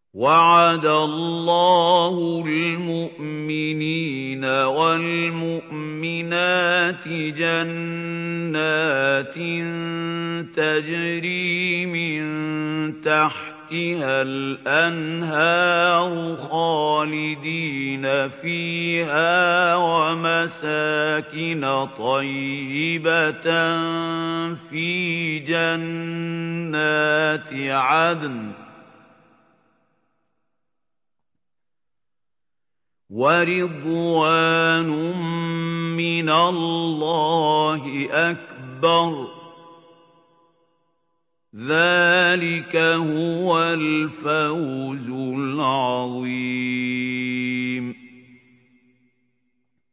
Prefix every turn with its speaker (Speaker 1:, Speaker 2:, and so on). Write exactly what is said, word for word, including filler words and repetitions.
Speaker 1: وعد الله المؤمنين والمؤمنات جنات تجري من تحتها الأنهار خالدين فيها ومساكن طيبة في جنات عدن ورضوان من الله أكبر ذلك هو الفوز العظيم